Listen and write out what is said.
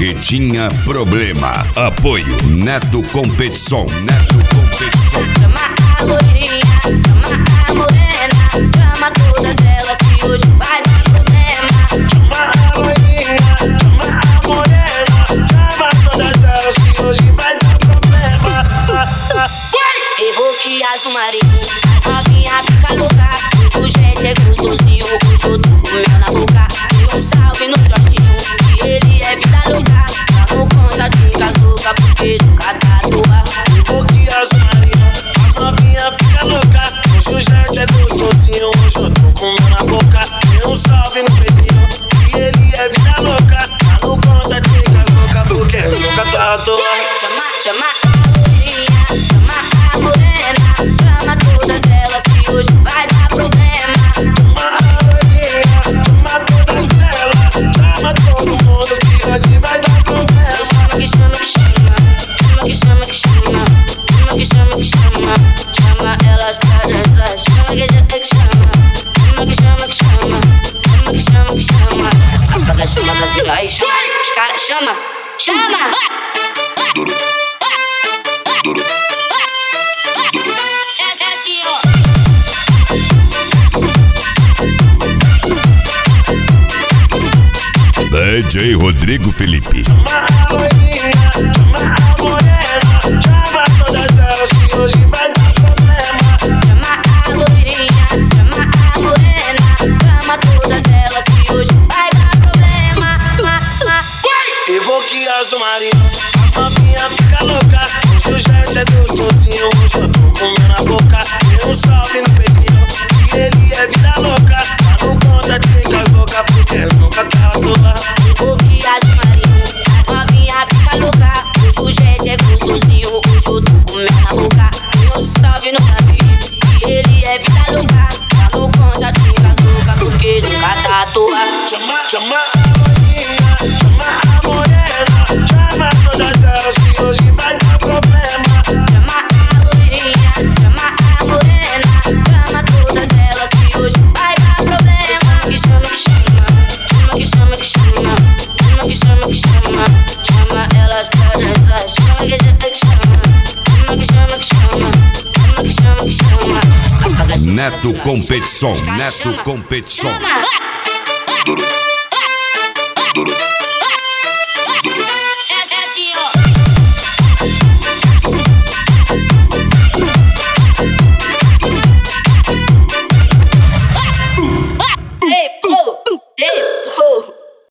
que tinha problema. Apoio Neto Competição. Neto Competição. Chama a loirinha, chama a morena, chama todas elas que hoje vai dar problema. Chama a loirinha, chama a morena, chama todas elas que hoje vai dar problema. Evoque as do marido, as novinha fica louca. O jeito é gostosinho, hoje eu tô com mel na boca. Dê um salve no Jorginho, que ele é vida louca. Vamos conta de ficar louca, porque nunca tá à toa. Evoque as do marido, as novinha fica louca. Hoje o jeito é gostosinho, hoje eu tô com mel na boca. Dê um salve no Pedrinho, que ele é vida louca. Vamos conta de ficar louca, porque nunca tá à toa. Chama a loirinha, chama a morena, chama todas elas que hoje vai dar problema. Chama a loirinha, chama todas elas, chama todo mundo que hoje vai dar problema. Chama que chama que chama, chama que chama que chama, chama que chama que chama, chama elas pra dançar, chama que chama, chama que chama que chama, chama que chama que chama, apaga a chama das milhões, chama, os caras chama, chama. Essa é assim, ó. DJ Rodrigo Felipe. Chama a loirinha, chama a morena, chama todas elas que hoje vai dar problema. Chama a loirinha, chama a morena, chama todas elas que hoje vai dar problema. Evoque as do marido, as novinha fica louca. Hoje o jeito é gostosinho, hoje eu tô com mel na boca. Dê um salve no Pedrinho, que ele é vida louca. Tá no conta de ficar louca, porque nunca tá à toa. Evoque as do marido, as novinha fica louca. Hoje o jeito é gostosinho, hoje eu tô com mel na boca. Dê um salve no Davi, que ele é vida louca. Tá no conta de ficar louca, porque nunca tá à toa. Chama a loirinha, chama a morena, chama todas elas que hoje vai dar problema. Chama a loirinha, chama a morena, chama todas elas que hoje vai dar problema. Chama que chama que chama, chama que chama que chama, chama que chama que chama, chama elas pra dançar, chama que chama, chama que chama que chama, chama que chama que chama, apaga a chama Neto das Competição. milhões. Neto Chama, Competição. chama.